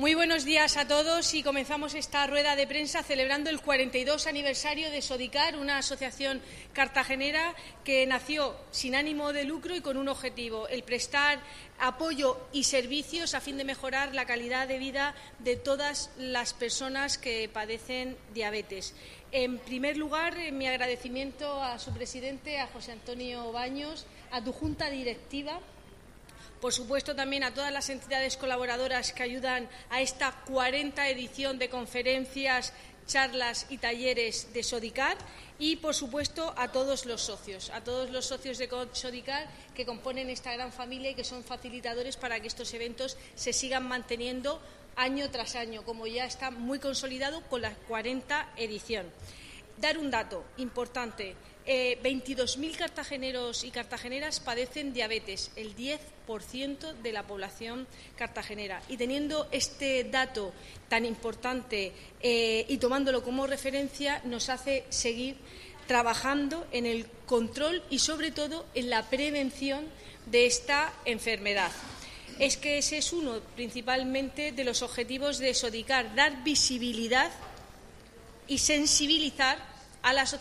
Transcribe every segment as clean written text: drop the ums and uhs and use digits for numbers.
Muy buenos días a todos y comenzamos esta rueda de prensa celebrando el 42 aniversario de Sodicar, una asociación cartagenera que nació sin ánimo de lucro y con un objetivo, el prestar apoyo y servicios a fin de mejorar la calidad de vida de todas las personas que padecen diabetes. En primer lugar, mi agradecimiento a su presidente, a José Antonio Baños, a tu junta directiva. Por supuesto, también a todas las entidades colaboradoras que ayudan a esta 40 edición de conferencias, charlas y talleres de Sodicar y, por supuesto, a todos los socios de Sodicar que componen esta gran familia y que son facilitadores para que estos eventos se sigan manteniendo año tras año, como ya está muy consolidado con la 40 edición. Dar un dato importante. 22.000 cartageneros y cartageneras padecen diabetes, el 10% de la población cartagenera. Y teniendo este dato tan importante y tomándolo como referencia, nos hace seguir trabajando en el control y, sobre todo, en la prevención de esta enfermedad. Es que ese es uno, principalmente, de los objetivos de Sodicar, dar visibilidad y sensibilizar a la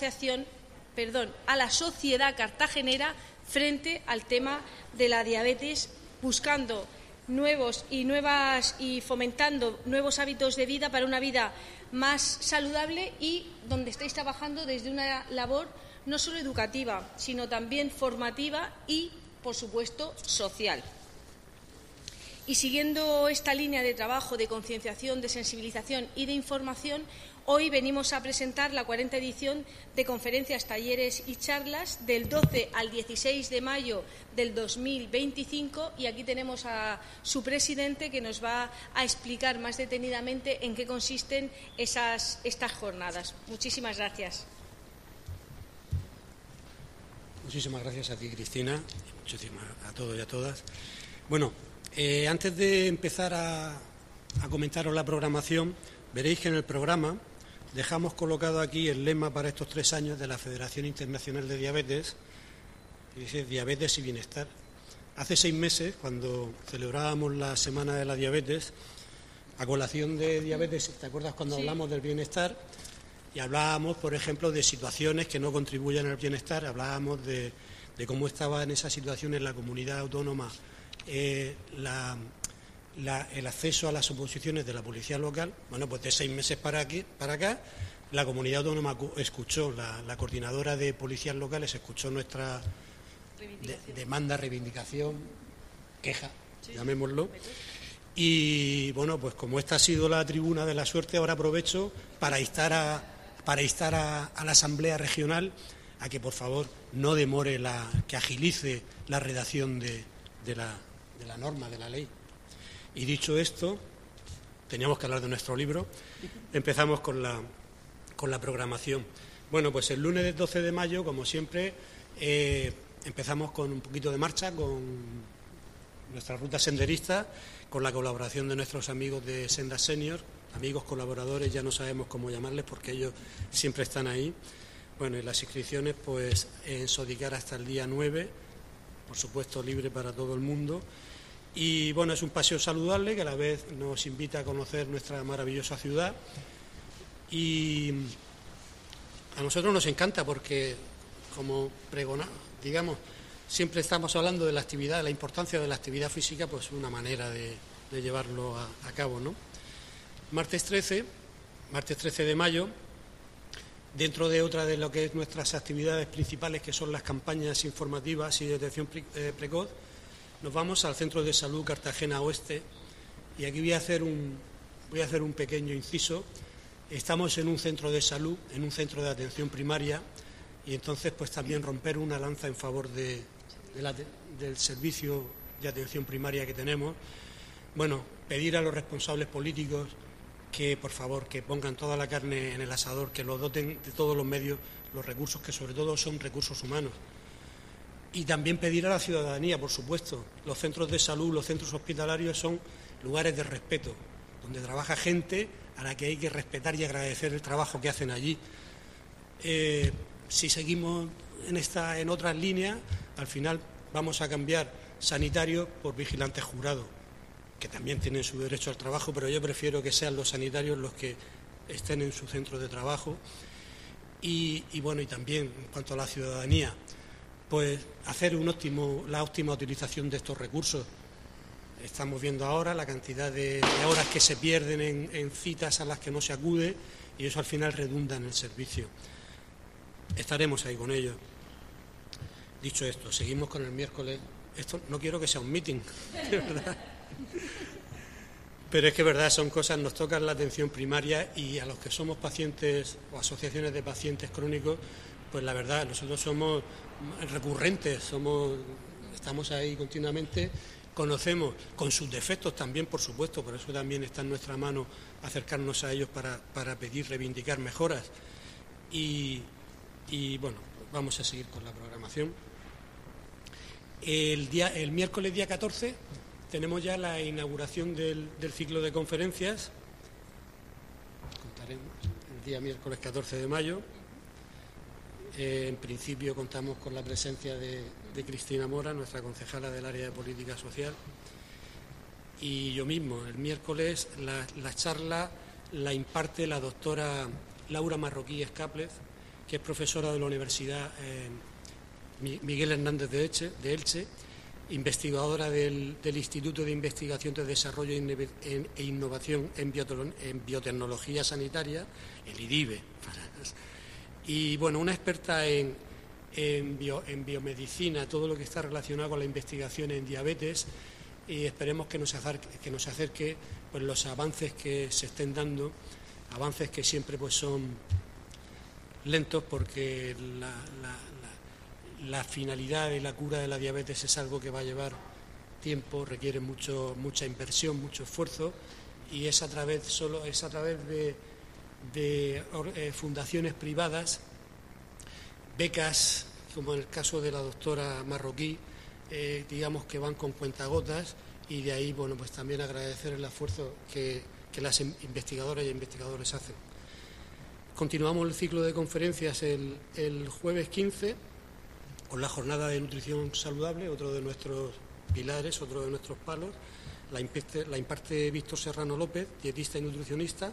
sociedad cartagenera frente al tema de la diabetes, buscando nuevos y fomentando nuevos hábitos de vida para una vida más saludable y donde estáis trabajando desde una labor no solo educativa, sino también formativa y, por supuesto, social. Y siguiendo esta línea de trabajo de concienciación, de sensibilización y de información, hoy venimos a presentar la 40 edición de conferencias, talleres y charlas del 12 al 16 de mayo del 2025 y aquí tenemos a su presidente que nos va a explicar más detenidamente en qué consisten estas jornadas. Muchísimas gracias. Muchísimas gracias a ti, Cristina, y muchísimas a todos y a todas. Bueno, antes de empezar a comentaros la programación, veréis que en el programa dejamos colocado aquí el lema para estos 3 años de la Federación Internacional de Diabetes, que dice Diabetes y Bienestar. Hace 6 meses, cuando celebrábamos la Semana de la Diabetes, a colación de diabetes, ¿te acuerdas cuando hablamos del bienestar? Y hablábamos, por ejemplo, de situaciones que no contribuyen al bienestar, hablábamos de cómo estaba en esa situación en la comunidad autónoma el acceso a las oposiciones de la policía local. Bueno, pues de 6 meses para acá, la comunidad autónoma escuchó, la coordinadora de policías locales escuchó nuestra demanda, reivindicación, queja, llamémoslo. Y bueno, pues como esta ha sido la tribuna de la suerte, ahora aprovecho para instar a la Asamblea Regional a que por favor no demore, que agilice la redacción de la norma, de la ley. Y dicho esto, teníamos que hablar de nuestro libro, empezamos con la programación. Bueno, pues el lunes 12 de mayo, como siempre, empezamos con un poquito de marcha, con nuestra ruta senderista, con la colaboración de nuestros amigos de Senda Senior, amigos colaboradores, ya no sabemos cómo llamarles porque ellos siempre están ahí. Bueno, y las inscripciones, pues en Sodicar hasta el día 9, por supuesto libre para todo el mundo. Y bueno, es un paseo saludable que a la vez nos invita a conocer nuestra maravillosa ciudad y a nosotros nos encanta porque, como digamos, siempre estamos hablando de la actividad, la importancia de la actividad física, pues una manera de llevarlo a cabo, ¿no? Martes 13 de mayo, dentro de otra de lo que es nuestras actividades principales, que son las campañas informativas y detección precoz, nos vamos al Centro de Salud Cartagena Oeste y aquí voy a hacer un pequeño inciso. Estamos en un centro de salud, en un centro de atención primaria y entonces pues también romper una lanza en favor del servicio de atención primaria que tenemos. Bueno, pedir a los responsables políticos que por favor que pongan toda la carne en el asador, que lo doten de todos los medios, los recursos que sobre todo son recursos humanos. Y también pedir a la ciudadanía, por supuesto. Los centros de salud, los centros hospitalarios son lugares de respeto, donde trabaja gente a la que hay que respetar y agradecer el trabajo que hacen allí. Si seguimos en otras líneas, al final vamos a cambiar sanitarios por vigilantes jurados. que también tienen su derecho al trabajo, pero yo prefiero que sean los sanitarios los que estén en su centro de trabajo. Y bueno, y también en cuanto a la ciudadanía, pues hacer la óptima utilización de estos recursos. Estamos viendo ahora la cantidad de horas que se pierden en citas a las que no se acude, y eso al final redunda en el servicio. Estaremos ahí con ellos. Dicho esto, seguimos con el miércoles. Esto no quiero que sea un meeting, de verdad. Pero es que, verdad, son cosas, nos tocan la atención primaria, y a los que somos pacientes o asociaciones de pacientes crónicos, pues la verdad, nosotros somos recurrentes, estamos ahí continuamente, conocemos, con sus defectos también, por supuesto, por eso también está en nuestra mano acercarnos a ellos para pedir, reivindicar mejoras. Y bueno, vamos a seguir con la programación. El miércoles día 14 tenemos ya la inauguración del ciclo de conferencias. Contaremos el día miércoles 14 de mayo. En principio contamos con la presencia de Cristina Mora, nuestra concejala del área de política social, y yo mismo. El miércoles la charla la imparte la doctora Laura Marroquí Escáplez, que es profesora de la Universidad Miguel Hernández de Elche, investigadora del Instituto de Investigación de Desarrollo e Innovación en Biotecnología Sanitaria, el IDIBE. Y bueno, una experta en biomedicina, todo lo que está relacionado con la investigación en diabetes, y esperemos que nos acerque pues, los avances que se estén dando, avances que siempre pues son lentos, porque la finalidad de la cura de la diabetes es algo que va a llevar tiempo, requiere mucha inversión, mucho esfuerzo, y es a través de fundaciones privadas, becas, como en el caso de la doctora Marroquí, digamos que van con cuentagotas, y de ahí, bueno, pues también agradecer el esfuerzo que las investigadoras y investigadores hacen. Continuamos el ciclo de conferencias el jueves 15 con la jornada de nutrición saludable, otro de nuestros pilares, otro de nuestros palos. La imparte Víctor Serrano López, dietista y nutricionista,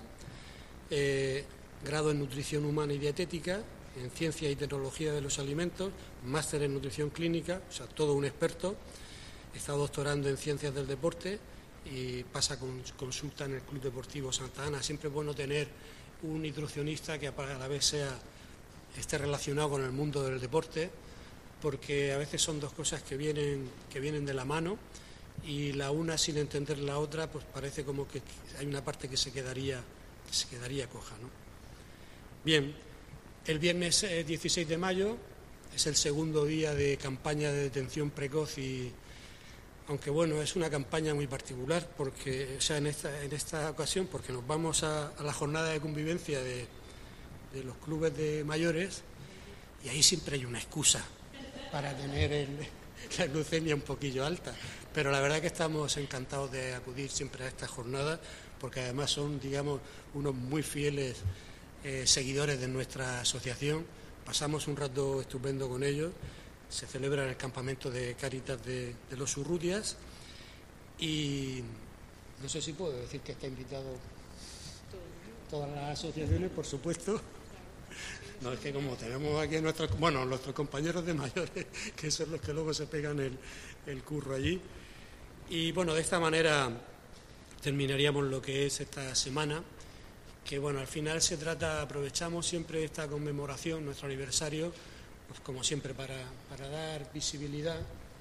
grado en nutrición humana y dietética, en ciencia y tecnología de los alimentos, máster en nutrición clínica, o sea, todo un experto. Está doctorando en ciencias del deporte y pasa consulta en el Club Deportivo Santa Ana. Siempre es bueno tener un nutricionista que a la vez esté relacionado con el mundo del deporte, porque a veces son dos cosas que vienen de la mano, y la una sin entender la otra, pues parece como que hay una parte que se quedaría coja, ¿no? Bien, el viernes 16 de mayo es el segundo día de campaña de detención precoz, y aunque bueno, es una campaña muy particular, porque, o sea, en esta ocasión, porque nos vamos a la jornada de convivencia de los clubes de mayores, y ahí siempre hay una excusa para tener la glucemia un poquillo alta, pero la verdad que estamos encantados de acudir siempre a esta jornada, porque además son, digamos, unos muy fieles seguidores de nuestra asociación. Pasamos un rato estupendo con ellos. Se celebra en el campamento de Cáritas de los Urrutias, y no sé si puedo decir que está invitado todas las asociaciones, por supuesto. No, es que como tenemos aquí nuestros compañeros de mayores, que son los que luego se pegan el curro allí. Y bueno, de esta manera terminaríamos lo que es esta semana, que bueno, al final se trata, aprovechamos siempre esta conmemoración, nuestro aniversario, pues como siempre para dar visibilidad,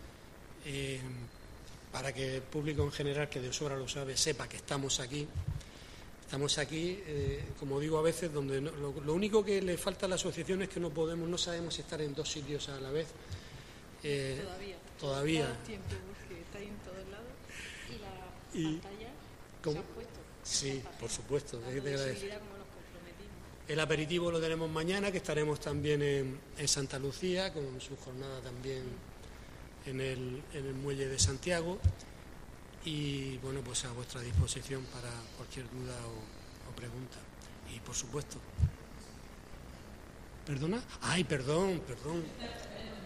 para que el público en general, que de sobra lo sabe, sepa que estamos aquí. Estamos aquí, como digo a veces, donde lo único que le falta a la asociación es que no sabemos estar en dos sitios a la vez. Todavía. Tiempo, porque está ahí en todos lados, y la pantalla se han puesto. Sí, por supuesto. El aperitivo lo tenemos mañana, que estaremos también en Santa Lucía, con su jornada también en el muelle de Santiago. Y bueno, pues a vuestra disposición para cualquier duda o pregunta. Y por supuesto. ¿Perdona? Ay, perdón.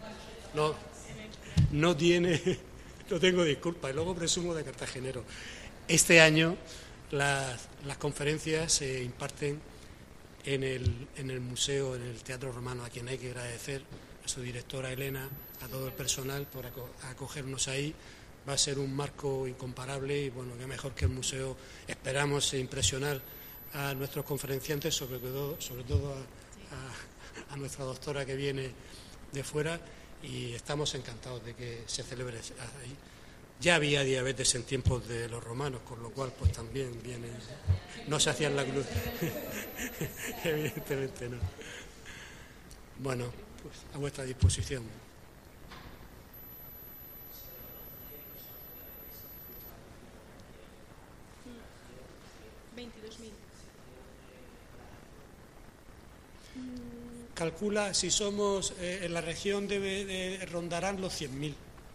No tengo disculpas, y luego presumo de cartagenero. este año las conferencias se imparten en el museo, en el Teatro Romano, a quien hay que agradecer, a su directora Elena, a todo el personal por acogernos ahí. Va a ser un marco incomparable y bueno, qué mejor que el museo. Esperamos impresionar a nuestros conferenciantes, sobre todo a nuestra doctora que viene de fuera, y estamos encantados de que se celebre ahí. Ya había diabetes en tiempos de los romanos, con lo cual pues también viene, no se hacían la cruz. Evidentemente no. Bueno, pues a vuestra disposición. Calcula, si somos en la región rondarán los 100.000.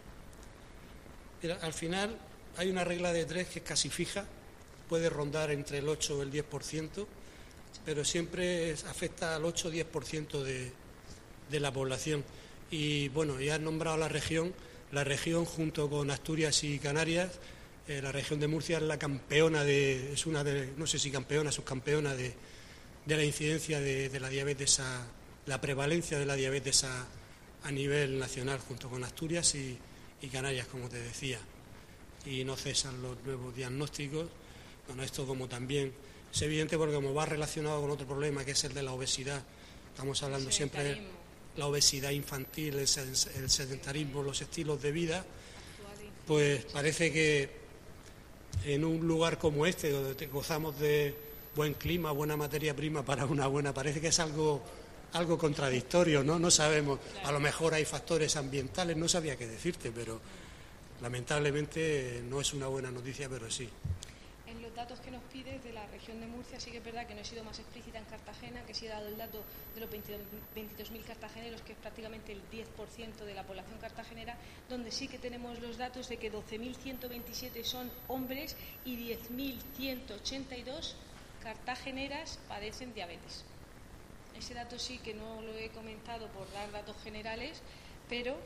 Al final hay una regla de 3 que es casi fija, puede rondar entre el 8 o el 10%, pero siempre afecta al 8 o 10% de la población. Y bueno, ya has nombrado la región junto con Asturias y Canarias, la región de Murcia es la campeona es una de, no sé si campeona, subcampeona de la incidencia de la diabetes, la prevalencia de la diabetes a nivel nacional, junto con Asturias y Canarias, como te decía. Y no cesan los nuevos diagnósticos. Bueno, esto como también es evidente porque como va relacionado con otro problema que es el de la obesidad, estamos hablando siempre de la obesidad infantil, el sedentarismo, los estilos de vida, pues parece que en un lugar como este, donde gozamos de buen clima, buena materia prima para una buena, parece que es algo contradictorio, ¿no? No sabemos, a lo mejor hay factores ambientales, no sabía qué decirte, pero lamentablemente no es una buena noticia, pero sí. En los datos que nos pides de la región de Murcia sí que es verdad que no he sido más explícita en Cartagena, que sí he dado el dato de los 22.000 cartageneros, que es prácticamente el 10% de la población cartagenera, donde sí que tenemos los datos de que 12.127 son hombres y 10.182 cartageneras padecen diabetes. Ese dato sí que no lo he comentado por dar datos generales, pero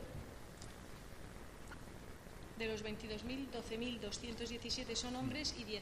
de los 22.000, 12.217 son hombres y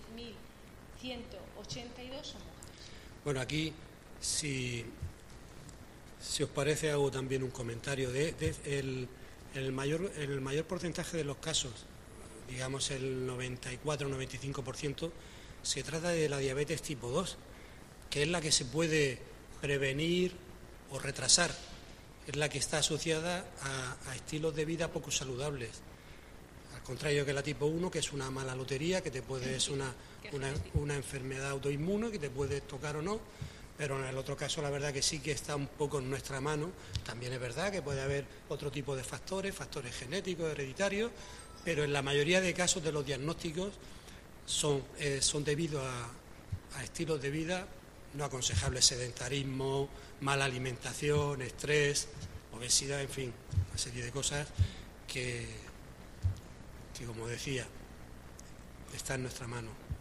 10.182 son mujeres. Bueno, aquí, si os parece, hago también un comentario. El mayor porcentaje de los casos, digamos el 94-95%, se trata de la diabetes tipo 2, que es la que se puede prevenir o retrasar, es la que está asociada a estilos de vida poco saludables, al contrario que la tipo 1, que es una mala lotería, que es una enfermedad autoinmune que te puede tocar o no, pero en el otro caso la verdad que sí que está un poco en nuestra mano. También es verdad que puede haber otro tipo de factores genéticos, hereditarios, pero en la mayoría de casos de los diagnósticos son debido a estilos de vida no aconsejables, sedentarismo, mala alimentación, estrés, obesidad, en fin, una serie de cosas que como decía, está en nuestra mano.